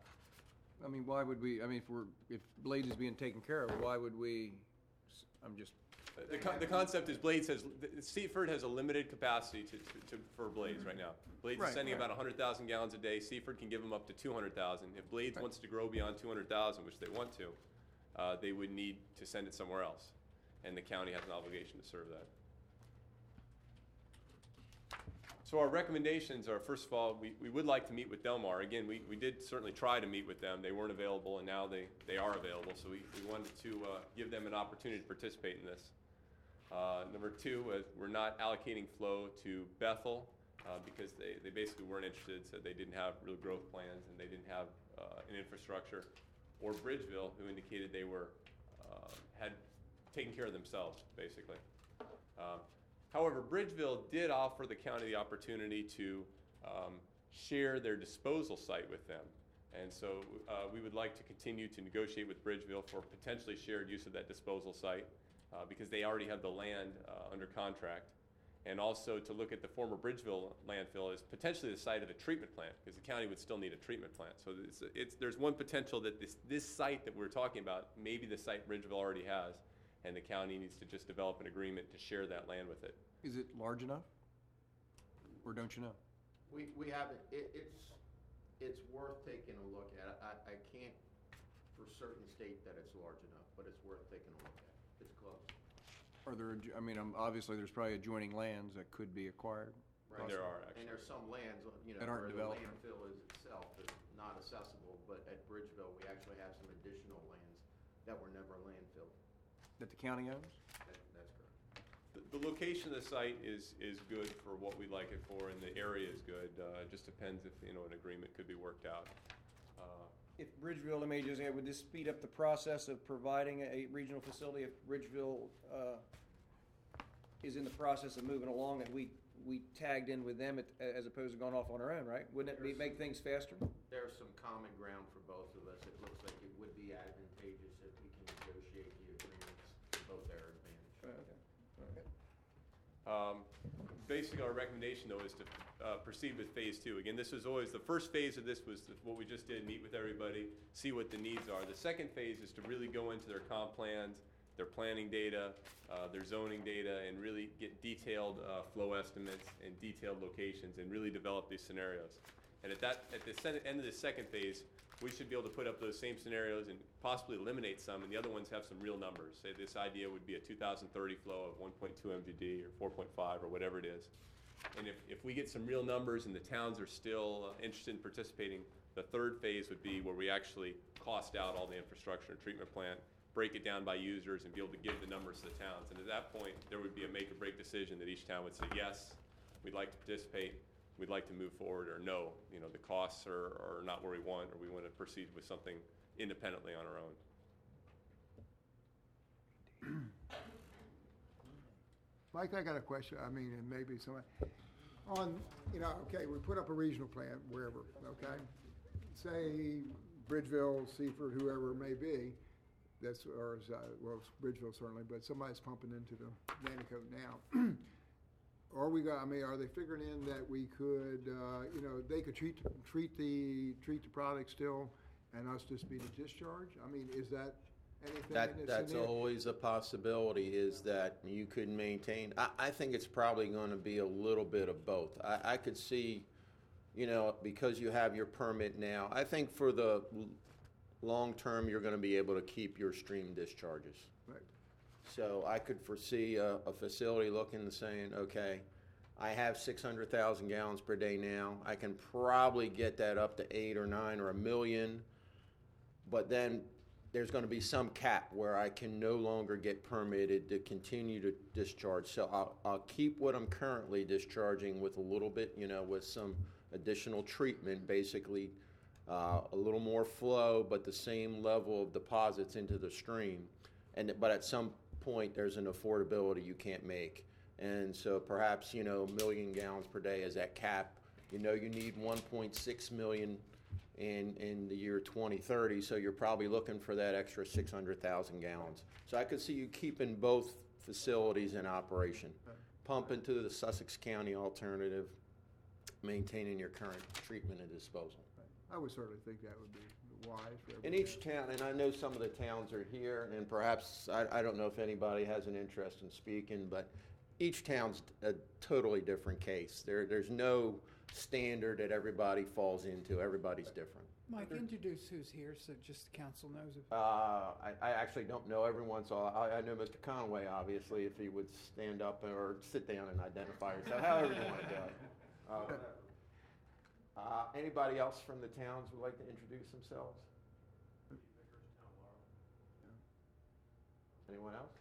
S8: I mean, why would we, I mean, if we're, if Blades is being taken care of, why would we, s- I'm just,
S10: The, con- the concept is Blades has, the- Seaford has a limited capacity to, to, to- for Blades right now. Blades
S8: Right,
S10: is sending
S8: right.
S10: about one hundred thousand gallons a day. Seaford can give them up to two hundred thousand. If Blades
S8: Right.
S10: wants to grow beyond two hundred thousand, which they want to, uh, they would need to send it somewhere else. And the county has an obligation to serve that. So our recommendations are, first of all, we, we would like to meet with Delmar. Again, we, we did certainly try to meet with them. They weren't available, and now they, they are available. So we, we wanted to uh, give them an opportunity to participate in this. Uh, number two, uh, we're not allocating flow to Bethel uh, because they, they basically weren't interested, said they didn't have real growth plans and they didn't have uh, an infrastructure. Or Bridgeville, who indicated they were, uh, had taken care of themselves, basically. Um, However, Bridgeville did offer the county the opportunity to um, share their disposal site with them. And so uh, we would like to continue to negotiate with Bridgeville for potentially shared use of that disposal site uh, because they already have the land uh, under contract. And also to look at the former Bridgeville landfill as potentially the site of a treatment plant because the county would still need a treatment plant. So it's, it's, there's one potential that this, this site that we're talking about, maybe the site Bridgeville already has, and the county needs to just develop an agreement to share that land with it.
S8: is it large enough? Or don't you know?
S6: We, we haven't, it, it's, it's worth taking a look at. I, I can't for certain state that it's large enough, but it's worth taking a look at. It's close.
S8: Are there, adj- I mean, um, obviously, there's probably adjoining lands that could be acquired.
S6: Right.
S10: There are,
S6: And
S10: actually.
S6: there's some lands, you know,
S8: That aren't
S6: where
S8: developed.
S6: the landfill is itself is not accessible, but at Bridgeville, we actually have some additional lands that were never landfilled.
S8: That the county owns?
S6: That, that's correct.
S10: The, the location of the site is, is good for what we like it for, and the area is good. Uh, it just depends if, you know, an agreement could be worked out. Uh,
S8: If Bridgeville, let me just add, would this speed up the process of providing a regional facility if Bridgeville uh, is in the process of moving along and we, we tagged in with them at, as opposed to going off on our own, right? Wouldn't it be, make things faster?
S6: There's some common ground for both of us. It looks like it would be advantageous if we can negotiate the agreements for both their advantage.
S8: Okay. Okay.
S10: Uh, Um, Basically, our recommendation, though, is to uh, proceed with phase two. Again, this was always, the first phase of this was what we just did, meet with everybody, see what the needs are. The second phase is to really go into their comp plans, their planning data, uh, their zoning data, and really get detailed uh, flow estimates and detailed locations and really develop these scenarios. And at that, at the sen- end of the second phase, we should be able to put up those same scenarios and possibly eliminate some, and the other ones have some real numbers. Say this idea would be a two thousand thirty flow of one point two M G D or four point five or whatever it is. And if, if we get some real numbers and the towns are still uh, interested in participating, the third phase would be where we actually cost out all the infrastructure and treatment plant, break it down by users, and be able to give the numbers to the towns. And at that point, there would be a make or break decision that each town would say, yes, we'd like to participate, we'd like to move forward, or no, you know, the costs are, are not where we want, or we want to proceed with something independently on our own.
S3: Mike, I got a question, I mean, and maybe somebody, on, you know, okay, we put up a regional plant wherever, okay? Say Bridgeville, Seaford, whoever it may be, that's, or, uh, well, it's Bridgeville certainly, but somebody's pumping into the Nanticoke now. Are we got, I mean, are they figuring in that we could, uh, you know, they could treat, treat the, treat the product still and us just be the discharge? I mean, is that anything in
S6: That,
S3: this
S6: that's
S3: scenario?
S6: always a possibility, is that you could maintain, I, I think it's probably gonna be a little bit of both. I, I could see, you know, because you have your permit now, I think for the l- long term, you're gonna be able to keep your stream discharges.
S3: Right.
S6: So I could foresee a, a facility looking and saying, okay, I have six hundred thousand gallons per day now. I can probably get that up to eight or nine or a million. But then there's going to be some cap where I can no longer get permitted to continue to discharge. So I'll, I'll keep what I'm currently discharging with a little bit, you know, with some additional treatment, basically uh, a little more flow, but the same level of deposits into the stream. And but at some point, there's an affordability you can't make. And so perhaps, you know, a million gallons per day is that cap. You know, you need one point six million in, in the year twenty thirty, so you're probably looking for that extra six hundred thousand gallons. So I could see you keeping both facilities in operation. Pump into the Sussex County alternative, maintaining your current treatment and disposal.
S3: I would certainly think that would be wise for
S6: In
S3: everybody.
S6: each town, and I know some of the towns are here, and perhaps, I, I don't know if anybody has an interest in speaking, but each town's a totally different case. There, there's no standard that everybody falls into. Everybody's different.
S5: Mike, introduce who's here so just the council knows it.
S6: Uh, I, I actually don't know everyone, so I, I know Mister Conway, obviously, if he would stand up or sit down and identify yourself, however you want to do it. Uh, uh, anybody else from the towns would like to introduce themselves? Anyone else?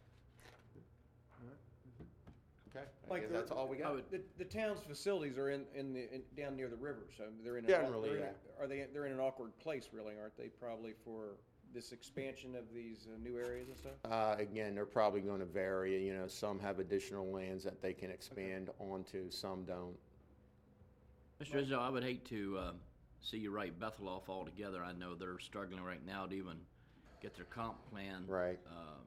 S6: Okay, I
S8: Like
S6: guess
S8: the-
S6: that's all we got.
S8: The, the town's facilities are in, in the, in, down near the river, so they're in. an
S6: Generally,
S8: awkward- they're in
S6: yeah.
S8: a- Are they, they're in an awkward place, really, aren't they, probably for this expansion of these uh, new areas and stuff?
S6: Uh, again, they're probably going to vary. You know, some have additional lands that they can expand onto, some don't.
S9: Mister Izzo, I would hate to um, see you write Bethel off altogether. I know they're struggling right now to even get their comp plan
S6: Right.
S9: uh,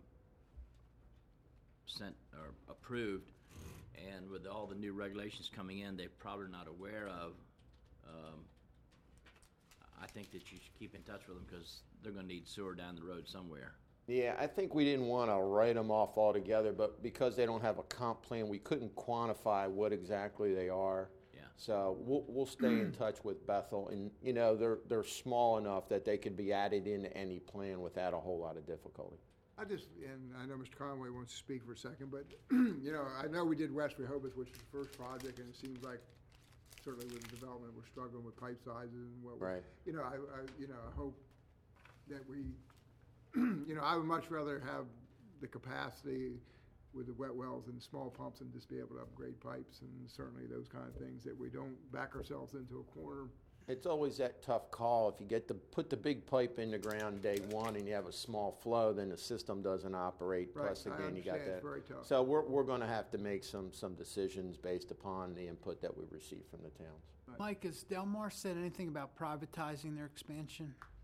S9: sent or approved. And with all the new regulations coming in, they're probably not aware of. Um, I think that you should keep in touch with them because they're going to need sewer down the road somewhere.
S6: Yeah, I think we didn't want to write them off altogether, but because they don't have a comp plan, we couldn't quantify what exactly they are.
S9: Yeah.
S6: So we'll, we'll stay in touch with Bethel, and, you know, they're, they're small enough that they could be added into any plan without a whole lot of difficulty.
S3: I just, and I know Mister Conway wants to speak for a second, but, you know, I know we did West Rehoboth, which was the first project, and it seems like certainly with the development, we're struggling with pipe sizes and what. we-
S6: Right.
S3: You know, I, I, you know, I hope that we, you know, I would much rather have the capacity with the wet wells and small pumps and just be able to upgrade pipes and certainly those kind of things, that we don't back ourselves into a corner.
S6: It's always that tough call. If you get to put the big pipe in the ground day one and you have a small flow, then the system doesn't operate.
S3: Right,
S6: Plus,
S3: I
S6: again, you got
S3: understand.
S6: that.
S3: It's very tough.
S6: So we're, we're going to have to make some, some decisions based upon the input that we receive from the towns.
S5: Mike, has Delmar said anything about privatizing their expansion?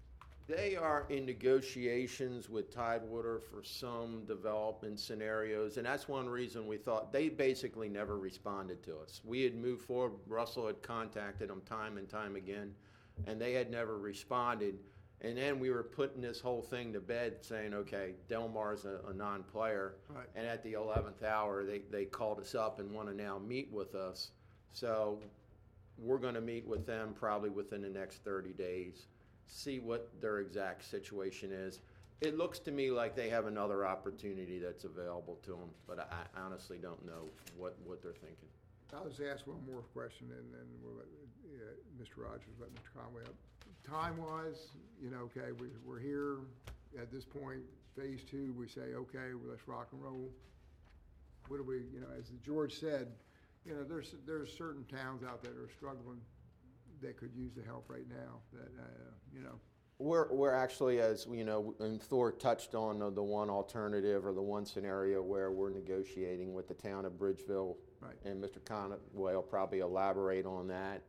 S6: They are in negotiations with Tidewater for some development scenarios, and that's one reason we thought, they basically never responded to us. We had moved forward, Russell had contacted them time and time again, and they had never responded. And then we were putting this whole thing to bed, saying, okay, Delmar's a, a non-player.
S3: Right.
S6: And at the eleventh hour, they, they called us up and want to now meet with us. So we're going to meet with them probably within the next thirty days, see what their exact situation is. It looks to me like they have another opportunity that's available to them, but I, I honestly don't know what, what they're thinking.
S3: I'll just ask one more question, and then we'll let uh, Mister Rogers, let Mister Conway up. Time-wise, you know, okay, we, we're here at this point, phase two, we say, okay, well, let's rock and roll. What do we, you know, as George said, you know, there's, there's certain towns out there that are struggling that could use the help right now, that, uh, you know.
S6: We're, we're actually, as you know, and Thor touched on the, the one alternative or the one scenario where we're negotiating with the town of Bridgeville.
S3: Right.
S6: And Mister Conway will probably elaborate on that.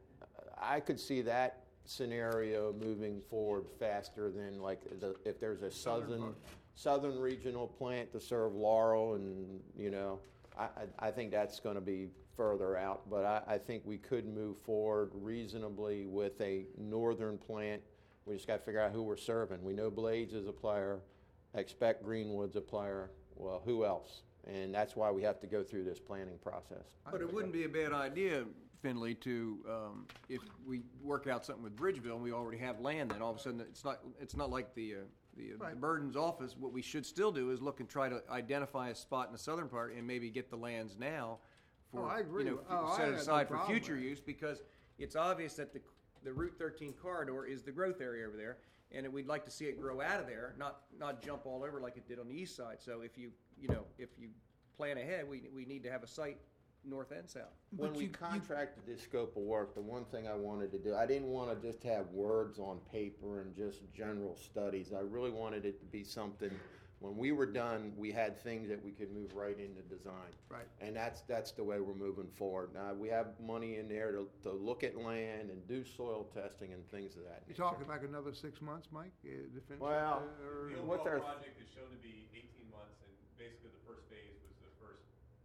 S6: I could see that scenario moving forward faster than like the, if there's a southern, southern regional plant to serve Laurel, and, you know, I, I, I think that's going to be further out, but I, I think we could move forward reasonably with a northern plant. We just got to figure out who we're serving. We know Blades is a player. I expect Greenwood's a player. Well, who else? And that's why we have to go through this planning process.
S8: But it wouldn't be a bad idea, Finley, to, um, if we work out something with Bridgeville and we already have land, then all of a sudden, it's not, it's not like the, uh, the, uh, the
S3: Right.
S8: Burden's office. What we should still do is look and try to identify a spot in the southern part and maybe get the lands now for,
S3: Oh, I agree.
S8: you know,
S3: Oh, I
S8: set
S3: had
S8: it
S3: no
S8: aside for
S3: problem
S8: future
S3: with it.
S8: use, because it's obvious that the, the Route thirteen corridor is the growth area over there, and we'd like to see it grow out of there, not, not jump all over like it did on the east side. So if you, you know, if you plan ahead, we, we need to have a site north and south.
S6: When
S5: But
S6: we
S5: you- you-
S6: contracted this scope of work, the one thing I wanted to do, I didn't want to just have words on paper and just general studies. I really wanted it to be something, when we were done, we had things that we could move right into design.
S3: Right.
S6: And that's, that's the way we're moving forward. Now, we have money in there to, to look at land and do soil testing and things of that
S3: You
S6: nature.
S3: talking like another six months, Mike, uh, to finish it?
S6: Well,
S3: uh, or-
S10: The
S6: what
S10: overall
S6: they're-
S10: project is shown to be eighteen months, and basically the first phase was the first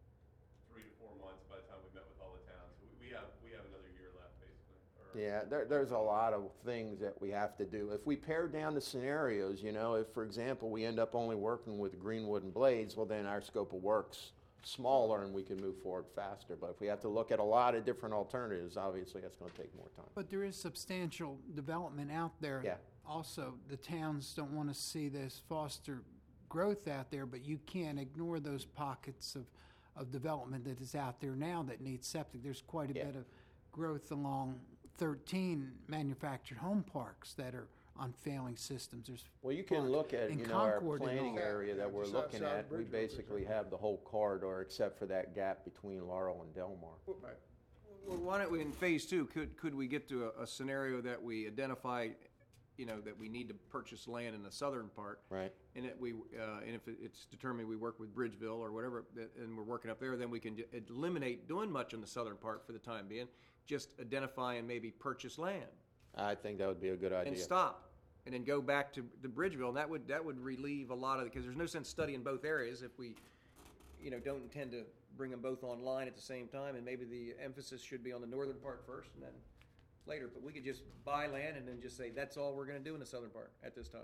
S10: three to four months by the time we met with all the towns. So we- we have, we have another year left, basically. or-
S6: Yeah, there, there's a lot of things that we have to do. If we pare down the scenarios, you know, if, for example, we end up only working with Greenwood and Blades, well, then our scope of work's smaller and we can move forward faster. But if we have to look at a lot of different alternatives, obviously that's going to take more time.
S5: But there is substantial development out there.
S6: Yeah.
S5: Also, the towns don't want to see this foster growth out there, but you can't ignore those pockets of, of development that is out there now that needs septic. There's quite a
S6: Yeah.
S5: bit of growth along thirteen manufactured home parks that are on failing systems. There's
S6: Well, you can
S5: parks
S6: look at,
S5: in
S6: you know, our
S5: Concord and
S6: planning
S5: all.
S6: area
S3: Yeah,
S6: that we're
S3: just
S6: looking
S3: outside
S6: at. We
S3: Bridgeville, for
S6: basically
S3: example.
S6: have the whole corridor except for that gap between Laurel and Delmar.
S3: Right.
S8: Well, why don't we, in phase two, could, could we get to a, a scenario that we identify, you know, that we need to purchase land in the southern part?
S6: Right.
S8: And that we, uh, and if it- it's determined we work with Bridgeville or whatever, that- and we're working up there, then we can j- eliminate doing much in the southern part for the time being, just identify and maybe purchase land
S6: I think that would be a good idea.
S8: and stop, and then go back to, to Bridgeville, and that would, that would relieve a lot of, because there's no sense studying both areas if we, you know, don't intend to bring them both online at the same time, and maybe the emphasis should be on the northern part first and then later, but we could just buy land and then just say, that's all we're gonna do in the southern part at this time.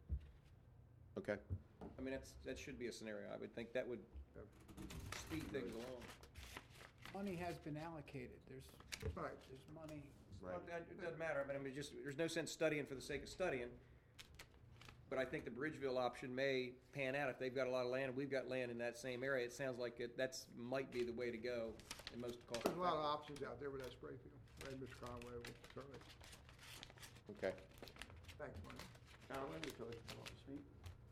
S6: Okay.
S8: I mean, that's, that should be a scenario. I would think that would speed things along.
S5: Money has been allocated. There's,
S3: Right.
S5: there's money.
S8: Well, It it doesn't matter. I mean, just, there's no sense studying for the sake of studying. But I think the Bridgeville option may pan out if they've got a lot of land and we've got land in that same area. It sounds like it, that's, might be the way to go and most cost
S3: There's a lot of
S8: effective.
S3: options out there with that spray field, right, Mister Conway, will certainly,
S6: Okay.
S3: thanks, Mike.
S6: Conway, would you like to come up and speak?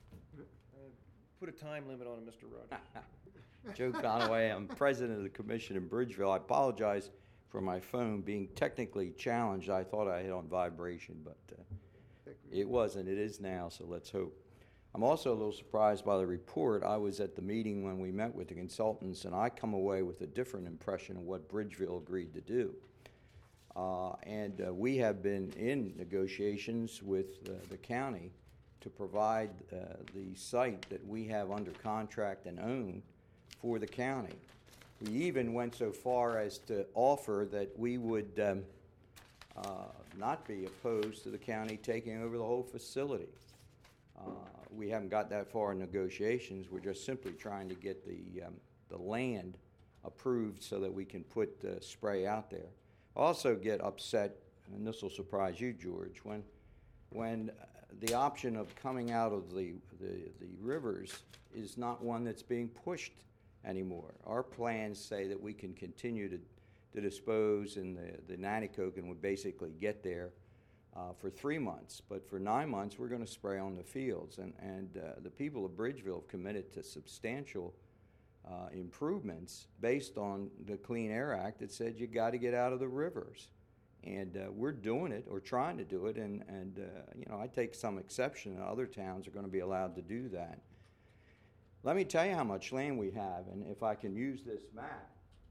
S8: Put a time limit on it, Mister Rogers.
S11: Joe Conaway, I'm president of the commission in Bridgeville. I apologize for my phone being technically challenged. I thought I hit on vibration, but uh, it wasn't. It is now, so let's hope. I'm also a little surprised by the report. I was at the meeting when we met with the consultants, and I come away with a different impression of what Bridgeville agreed to do. Uh, and uh, we have been in negotiations with uh, the county to provide uh, the site that we have under contract and own for the county. We even went so far as to offer that we would um, uh, not be opposed to the county taking over the whole facility. Uh, we haven't got that far in negotiations. We're just simply trying to get the, um, the land approved so that we can put uh, spray out there. Also get upset, and this will surprise you, George, when, when the option of coming out of the, the, the rivers is not one that's being pushed anymore. Our plans say that we can continue to, to dispose, and the, the Nanticoke would basically get there uh, for three months. But for nine months, we're going to spray on the fields. And, and uh, the people of Bridgeville have committed to substantial uh, improvements based on the Clean Air Act that said you got to get out of the rivers. And uh, we're doing it, or trying to do it, and, and uh, you know, I take some exception that other towns are going to be allowed to do that. Let me tell you how much land we have, and if I can use this map.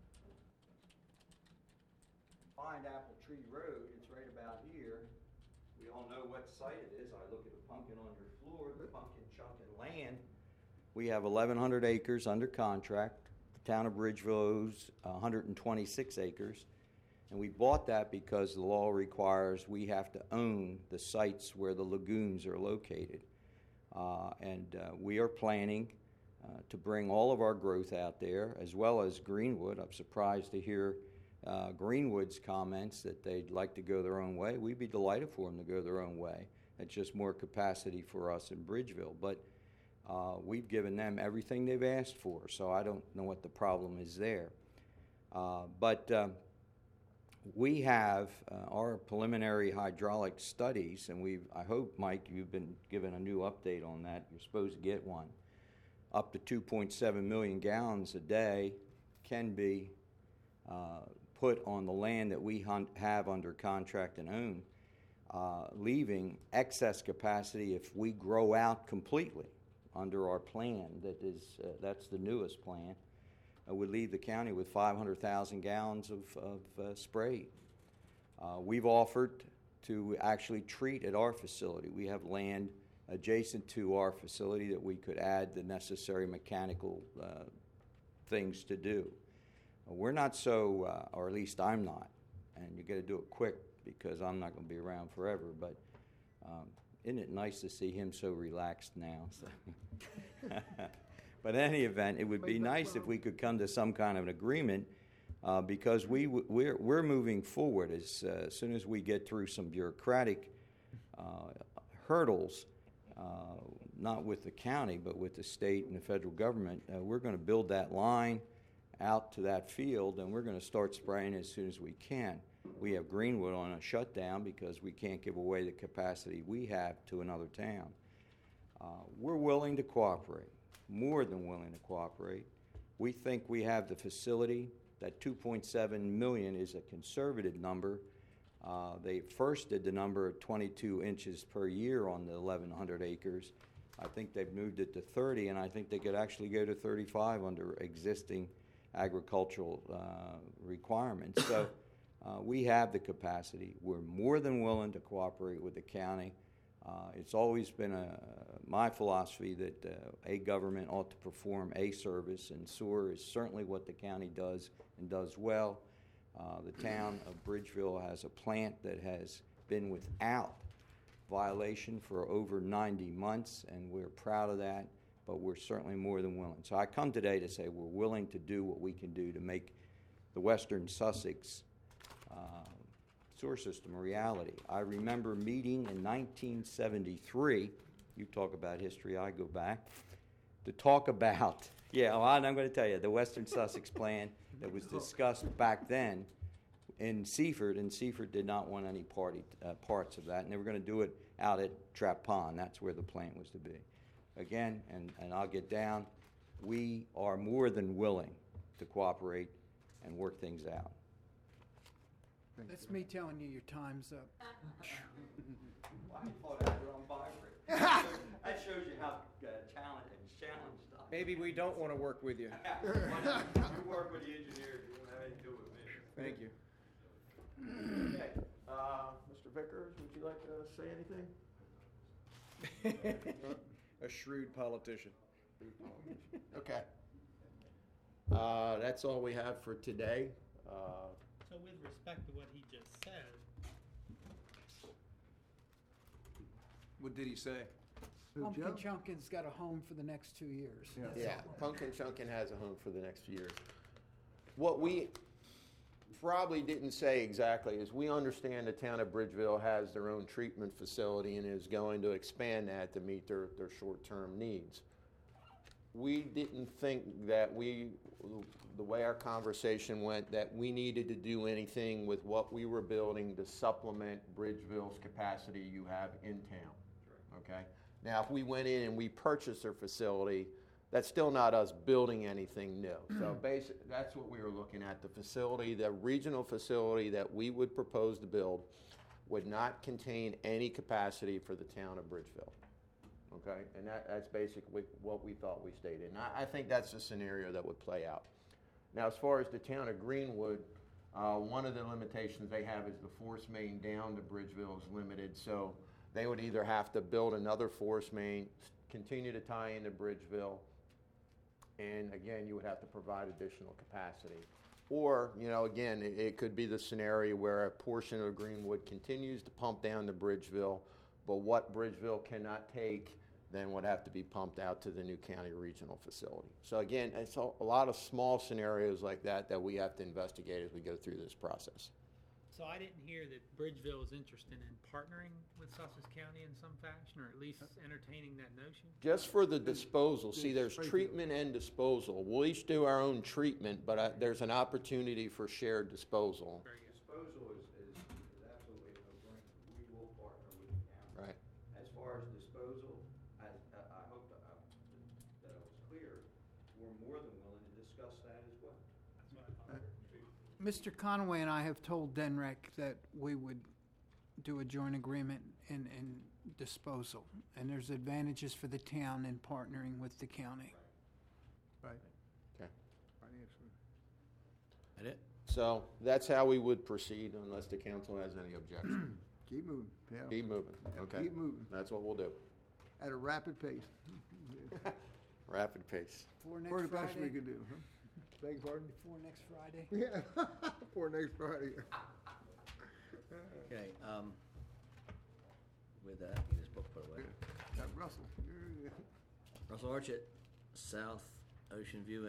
S11: Find Apple Tree Road, it's right about here. We all know what site it is. I look at the pumpkin on your floor, the pumpkin chunk of land. We have eleven hundred acres under contract. The town of Bridgeville owes one hundred twenty-six acres. And we bought that because the law requires we have to own the sites where the lagoons are located. Uh, and uh, we are planning uh, to bring all of our growth out there, as well as Greenwood. I'm surprised to hear uh, Greenwood's comments that they'd like to go their own way. We'd be delighted for them to go their own way. It's just more capacity for us in Bridgeville. But uh, we've given them everything they've asked for, so I don't know what the problem is there. Uh, but... Um, We have uh, our preliminary hydraulic studies, and we've, I hope, Mike, you've been given a new update on that. You're supposed to get one. Up to two point seven million gallons a day can be uh, put on the land that we hunt, have under contract and own, uh, leaving excess capacity if we grow out completely under our plan. That is, uh, that's the newest plan. Would leave the county with five hundred thousand gallons of, of uh, spray. Uh, we've offered to actually treat at our facility. We have land adjacent to our facility that we could add the necessary mechanical uh, things to do. Uh, we're not so, uh, or at least I'm not, and you got to do it quick because I'm not going to be around forever, but um, isn't it nice to see him so relaxed now? So. But in any event, it would be nice if we could come to some kind of an agreement uh, because we, we're, we're moving forward as, uh, as soon as we get through some bureaucratic uh, hurdles, uh, not with the county, but with the state and the federal government. Uh, we're going to build that line out to that field, and we're going to start spraying as soon as we can. We have Greenwood on a shutdown because we can't give away the capacity we have to another town. Uh, we're willing to cooperate. More than willing to cooperate. We think we have the facility. That two point seven million is a conservative number. Uh, they first did the number at twenty-two inches per year on the eleven hundred acres. I think they've moved it to thirty, and I think they could actually go to thirty-five under existing agricultural uh, requirements. So uh, we have the capacity. We're more than willing to cooperate with the county. Uh, it's always been a, my philosophy that uh, a government ought to perform a service, and sewer is certainly what the county does and does well. Uh, the town of Bridgeville has a plant that has been without violation for over ninety months, and we're proud of that, but we're certainly more than willing. So I come today to say we're willing to do what we can do to make the Western Sussex uh, sewer system a reality. I remember meeting in nineteen seventy-three, you talk about history, I go back, to talk about, yeah, well, I'm going to tell you, the Western Sussex plan that was discussed back then in Seaford, and Seaford did not want any party uh, parts of that, and they were going to do it out at Trap Pond. That's where the plant was to be. Again, and, and I'll get down, we are more than willing to cooperate and work things out.
S5: That's me telling you your time's up.
S11: Well, I thought I was on vibrate. That shows you how uh, talented and challenged I am.
S8: Maybe we don't want to work with you.
S11: You work with the engineers, you won't have anything to do with me.
S8: Thank you.
S6: Okay, uh, Mister Vickers, would you like to say anything?
S8: A shrewd politician.
S6: Okay. Uh, that's all we have for today. Uh,
S12: So with respect to what he just said,
S8: What did he say?
S3: Who,
S5: Pumpkin
S3: Joe?
S5: Chunkin's got a home for the next two years. That's
S6: Yeah,
S5: all.
S6: Pumpkin Chunkin has a home for the next few years. What we probably didn't say exactly is we understand the town of Bridgeville has their own treatment facility and is going to expand that to meet their, their short-term needs. We didn't think that we, the way our conversation went, that we needed to do anything with what we were building to supplement Bridgeville's capacity you have in town. Okay? Now, if we went in and we purchased their facility, that's still not us building anything new. So basic, that's what we were looking at. The facility, the regional facility that we would propose to build would not contain any capacity for the town of Bridgeville. Okay? And that, that's basically what we thought we stated. And I, I think that's the scenario that would play out. Now, as far as the town of Greenwood, uh, one of the limitations they have is the force main down to Bridgeville is limited. So they would either have to build another force main, s- continue to tie into Bridgeville, and again, you would have to provide additional capacity. Or, you know, again, it, it could be the scenario where a portion of Greenwood continues to pump down to Bridgeville, but what Bridgeville cannot take then would have to be pumped out to the new county regional facility. So again, it's a, a lot of small scenarios like that that we have to investigate as we go through this process.
S12: so I didn't hear that Bridgeville is interested in partnering with Sussex County in some fashion, or at least entertaining that notion.
S6: Just for the disposal, see, there's treatment and disposal. We'll each do our own treatment, but uh, there's an opportunity for shared disposal.
S12: Very good.
S11: Disposal is, is, is absolutely a no-brainer. We will partner with the county.
S6: Right.
S11: As far as disposal, I, I I hope that I, that I was clear, we're more than willing to discuss that as well.
S12: That's what I thought.
S5: Mister Conway and I have told Denrec that we would do a joint agreement in, in disposal, and there's advantages for the town in partnering with the county.
S3: Right.
S6: Okay.
S3: Financially.
S1: That it?
S6: So that's how we would proceed unless the council has any objection.
S3: Keep moving, yeah.
S6: Keep moving, okay?
S3: Keep moving
S6: That's what we'll do.
S3: at a rapid pace.
S6: Rapid pace.
S5: For next
S3: Or the best we
S5: Friday?
S3: can do, huh? Beg your pardon?
S5: For next Friday?
S3: Yeah, for next Friday.
S1: Okay, um, with that, you just put, put away.
S3: Got Russell.
S1: Russell Archett, South Ocean View